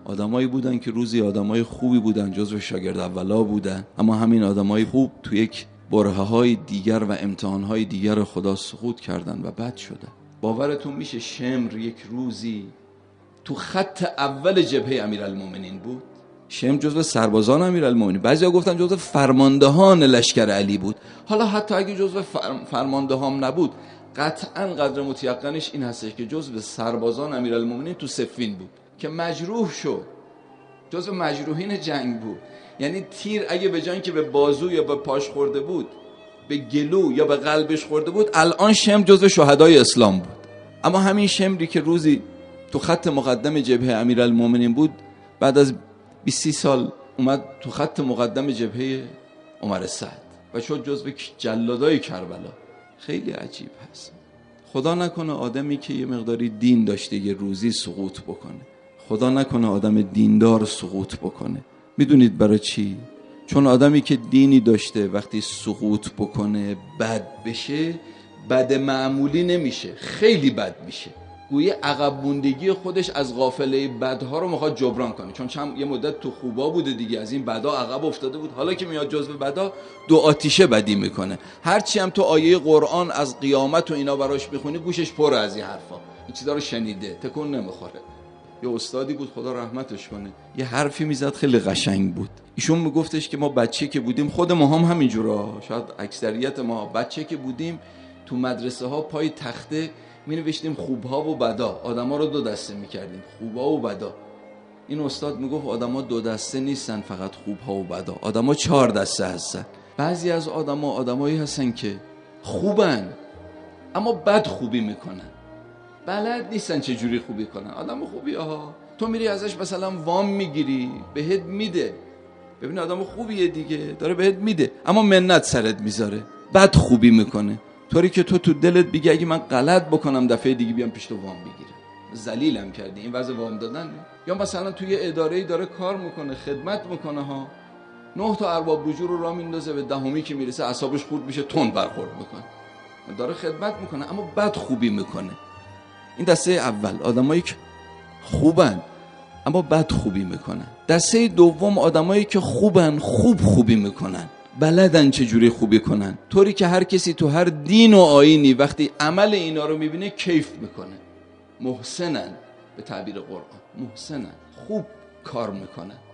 آدمایی بودن که روزی آدمای خوبی بودن، جزو شاگرد اولا بودن، اما همین آدمای خوب تو یک برهه‌های دیگر و امتحان‌های دیگر خدا سقوط کردن و بد شدن. باورتون میشه شمر یک روزی تو خط اول جبهه امیرالمومنین بود؟ شمر جزو سربازان امیرالمومنین، بعضیا گفتن جزو فرماندهان لشکر علی بود. حالا حتی اگه جزو فرماندهان نبود، قطعاً قدر متیقنش این هستش که جزو سربازان امیرالمومنین تو صفین بود که مجروح شد، جزو مجروحین جنگ بود. یعنی تیر اگه به جای که به بازو یا به پاش خورده بود، به گلو یا به قلبش خورده بود، الان شمر جزو شهدای اسلام بود. اما همین شمری که روزی تو خط مقدم جبهه امیرالمومنین بود، بعد از 20 سال اومد تو خط مقدم جبهه عمر سعد و شد جزو جلادای کربلا. خیلی عجیب هست. خدا نکنه آدمی که یه مقداری دین داشته یه روزی سقوط بکنه. خدا نکنه آدم دیندار سقوط بکنه. میدونید برای چی؟ چون آدمی که دینی داشته وقتی سقوط بکنه بد بشه، بد معمولی نمیشه، خیلی بد میشه. گویه عقب موندگی خودش از قافله بدها رو میخواد جبران کنه، چون یه مدت تو خوبا بوده دیگه، از این بدا عقب افتاده بود، حالا که میاد جزو بدا دو آتیشه بدی میکنه. هرچی هم تو آیه قرآن از قیامت و اینا براش میخونی گوشش پر از این حرفا، این چیزا رو شنیده، تکون نمیخوره. یه استادی بود خدا رحمتش کنه، یه حرفی میزد خیلی قشنگ بود. ایشون میگفتش که ما بچه که بودیم، خود ما هم همینجورا، شاید اکثریت ما بچه که بودیم تو مدرسه ها پای تخته می نوشتیم خوبها و بدا، آدما رو دو دسته میکردیم، خوبها و بدا. این استاد میگفت آدما دو دسته نیستن، فقط خوبها و بدا، آدما 4 دسته هستن. بعضی از آدما آدمایی هستن که خوبن اما بد خوبی میکنن، بلد نیستن چه جوری خوبی کنن. آدم خوبی ها تو میری ازش مثلا وام میگیری بهت میده، ببین آدم خوبیه دیگه، داره بهت میده، اما منت سرت میذاره، بد خوبی میکنه، طوری که تو دلت بگی اگه من غلط بکنم دفعه دیگه بیام پیش تو وام بگیرم، ذلیلم کردی. این وضع وام دادن. یا مثلا توی اداره‌ای داره کار میکنه، خدمت میکنه ها، 9 تا ارباب رجوع رو راه میندازه، به دهمی که میرسه اعصابش خورد میشه، تند برخورد میکنه، داره خدمت میکنه اما بد خوبی میکنه. این دسته اول آدمایی که خوبن اما بد خوبی میکنن. دسته دوم آدمایی که خوبن، خوبی میکنن، بلدن چه جوری خوبی کنن، طوری که هر کسی تو هر دین و آیینی وقتی عمل اینا رو میبینه کیف میکنه. محسنن، به تعبیر قرآن محسنن، خوب کار میکنن.